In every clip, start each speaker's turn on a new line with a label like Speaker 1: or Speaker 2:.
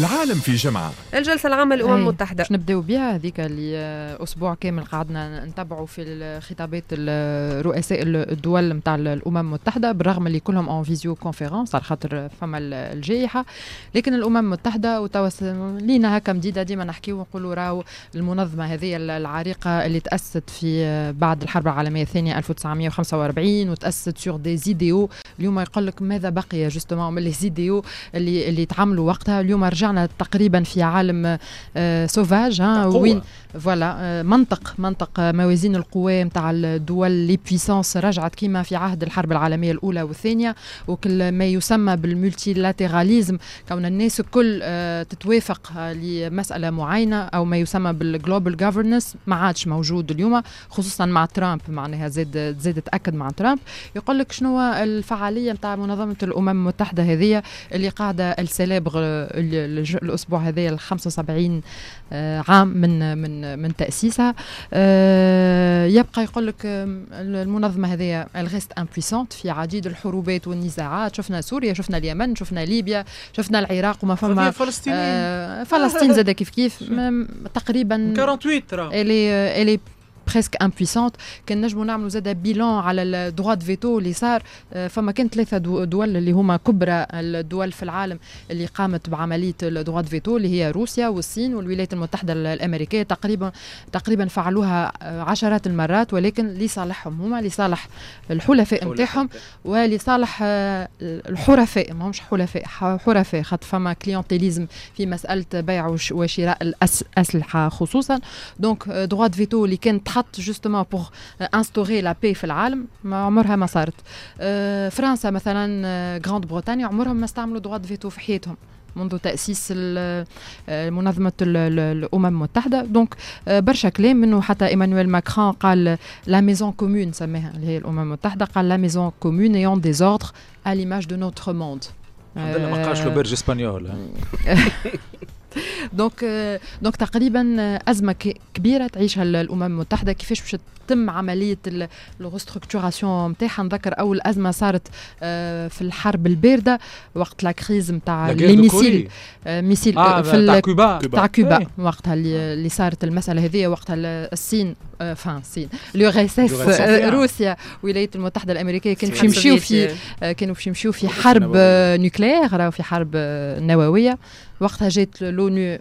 Speaker 1: العالم في جمعة.
Speaker 2: الجلسة العامة للأمم المتحدة
Speaker 3: باش نبداو بها هذيك اللي أسبوع كامل قعدنا نتابعوا في الخطابات الرؤساء الدول متاع الأمم المتحدة، بالرغم اللي كلهم اون فيزيو كونفيرنس على خاطر فما الجائحة، لكن الأمم المتحدة لينا هكا مديدة ديما نحكيو ونقولوا راهو المنظمة هذه العريقة اللي تأسست في بعد الحرب العالمية الثانية 1945 وتأسست سور دي زيديو. اليوم يقول لك ماذا بقي جوستومون من لي زيديو اللي تعملوا وقتها. اليوم رجعنا تقريبا في عالم سوفاج وين فوالا منطق موازين القوى نتاع الدول لي بويسانس رجعت كيما في عهد الحرب العالميه الاولى والثانيه، وكل ما يسمى بالمولتيلاتراليزم كون الناس الكل تتوافق لمساله معينه او ما يسمى بالجلوبال جوفرنس ما عادش موجود اليوم، خصوصا مع ترامب. معناها زاد تاكد مع ترامب. يقول لك شنو الفعاليه نتاع منظمه الامم المتحده هذه اللي قاعده السلابغ الاسبوع هذا 75 عام من تاسيسها. يبقى يقول لك المنظمه هذه الغيست امبويسونت في عديد الحروبات والنزاعات. شفنا سوريا، شفنا اليمن، شفنا ليبيا، شفنا العراق، وما فما فلسطين زاد كيف تقريبا
Speaker 4: 48
Speaker 3: اللي presque impuissante. كان نجموا نعملوا زاده بيلان على الدروا دو فيتو اللي صار. فما كان 3 دول اللي هما كبرى الدول في العالم اللي قامت بعمليه الدروا دو فيتو، اللي هي روسيا والصين والولايات المتحده الامريكيه. تقريبا فعلوها عشرات المرات، ولكن لصالحهم هما، لصالح الحلفاء نتاعهم ولصالح الحرفاء. ما همش حرفاء خاطر فما كليونتيليزم في مساله بيع وشراء الاسلحه خصوصا. دونك دروا دو فيتو اللي كانت حط جوستومون بور انستوري لا بي في العالم ما عمرها ما صارت. فرنسا مثلا غراند بريطانيا عمرهم ما استعملوا دروا دو فيتو في حياتهم منذ تأسيس منظمة الأمم المتحدة. دونك برشا كلام منه، حتى إيمانويل ماكرون قال لا ميزون كومون سماها اللي هي الأمم المتحدة، قال لا ميزون كومون ايون دي اوردر à l'image de notre monde.
Speaker 4: الحمد لله ما قالش لو بيرج اسبانيول.
Speaker 3: دونك تقريبا أزمة كبيرة تعيشها الأمم المتحدة. كيفاش باش تتم عملية الريستركتوراسيون نتاعها؟ نذكر أول أزمة صارت في الحرب الباردة وقت لا كريز نتاع لي ميسيل في تاع كوبا. وقتها اللي صارت المسألة هذه وقتها الصين اليو اس اس روسيا والولايات المتحدة الأمريكية كانوا باش يمشيو في حرب نوكليير أو في حرب نووية. وقتها جات لونو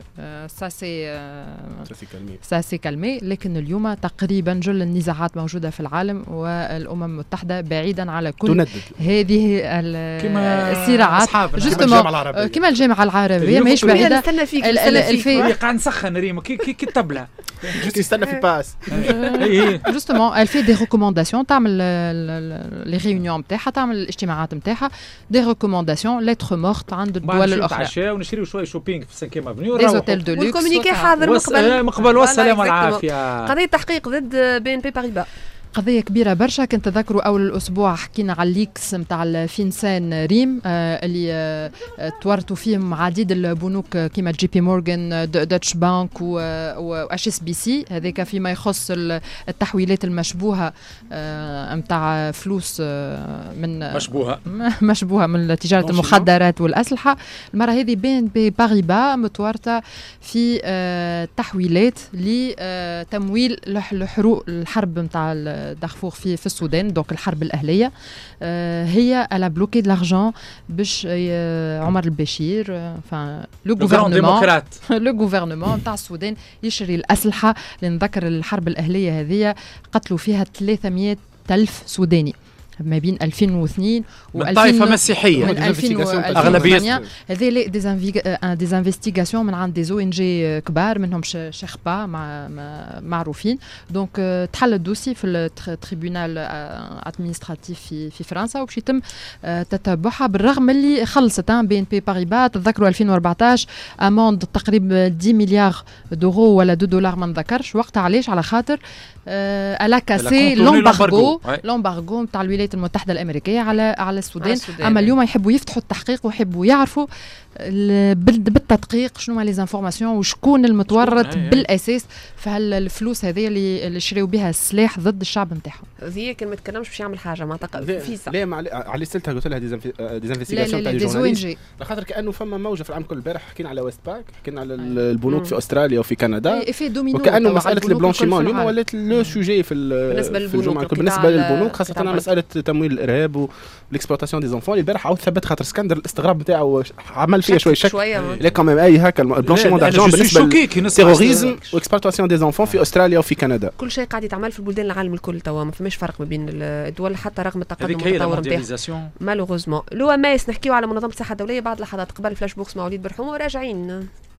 Speaker 3: ساسي كالمي. لكن اليوم تقريبا جل النزاعات موجودة في العالم، والأمم المتحدة بعيدا على كل هذه الصراعات كما الجامعة العربية ماهيش بعيدة.
Speaker 4: قاعد نسخن ريما كي الطبلة
Speaker 5: تستنى في باس
Speaker 3: جوستومون elle fait des recommandations. تعمل لي ريونيون نتاعها، تعمل الاجتماعات نتاعها، دي ريكومونداسيون لتر مورت عند الدول الأخرى.
Speaker 4: ونشريو شوية شوبينغ في 5 افنيو
Speaker 3: دي اوتيل دو لوكس
Speaker 2: والكومونيكي حاضر
Speaker 4: مقبل والسلام والعافية.
Speaker 2: قضية تحقيق ضد بي ان بي باريبا
Speaker 3: قضية كبيرة برشا. كنت تذكروا أول الأسبوع حكينا على الليكس متاع الفينسان ريم اللي تورطوا فيهم عديد البنوك كيما جي بي مورغان، دوتش بانك واش اس بي سي. هذاك فيما يخص التحويلات المشبوهة متاع فلوس من مشبوهة من تجارة المخدرات والأسلحة. المرة هذه بين باريبا متورطة في تحويلات لتمويل الحرب متاع دارفور في السودان. دونك الحرب الأهلية هي على بلوكي د لارجون باش عمر البشير لو غوفرنمون تاع السودان يشري الأسلحة. لنذكر الحرب الأهلية هذه قتلوا فيها 300,000 سوداني ما بين 2002
Speaker 4: من طائفة مسيحية
Speaker 3: من 2000 أغلبية. هذه دي انفستيغاسيون من عند دي او ان جي كبار منهم شيخبا معروفين. دونك تحل الدوسي في التريبيونال ادمينستراتيف في فرنسا وباش يتم تتبعها، بالرغم اللي خلصت بي ان بي باريبا. تذكروا 2014 اموند تقريبا 10 مليار دورو ولا $2 ما نذكرش وقتها. علاش؟ على خاطر الا كاسي لومبارغو نتاع الولايات الولايات المتحدة الأمريكية على السودان. أما اليوم يحبوا يفتحوا التحقيق ويحبوا يعرفوا بالتدقيق شنو لي زانفورماسيون وشكون المتورط بالأساس في هالفلوس هذه اللي شريوا بها السلاح ضد الشعب نتاعهم.
Speaker 2: ذي كان ما تكلمش باش يعمل حاجة ما فيسا.
Speaker 5: ليه على سلتها قلت لها ديزانفستيغاسيون تاع الجورناليست خاطر كأنه فما موجة في العام كل البارح حكينا على ويست باك حكينا على البنوك في أستراليا وفي كندا وكأنه مسألة البلانشيمون اليوم ولات لو سوجي في الجمعة بالنسبة للبنوك خاصة مسألة تمويل الإرهاب والاكسبلوطاسيون دي زونفون. البارح عاود ثبت خاطر اسكندر الاستغراب نتاعو عمل فيها شوية شك لا كمان أي هكا البلانشيمون دارجون بالنسبة للتيروريزم واكسبلوطاسيون دي زونفون في أستراليا وفي كندا.
Speaker 2: كل شيء قاعد يتعمل في البلدان العالم الكل توا ما فماش فرق ما بين الدول حتى رغم التقدم والتطور نتاعها مالوغوزمون. لو ماس نحكيو على منظمة الصحة الدولية بعد لحظات قبل فلاش بوكس مع وليد برحوم وراجعين.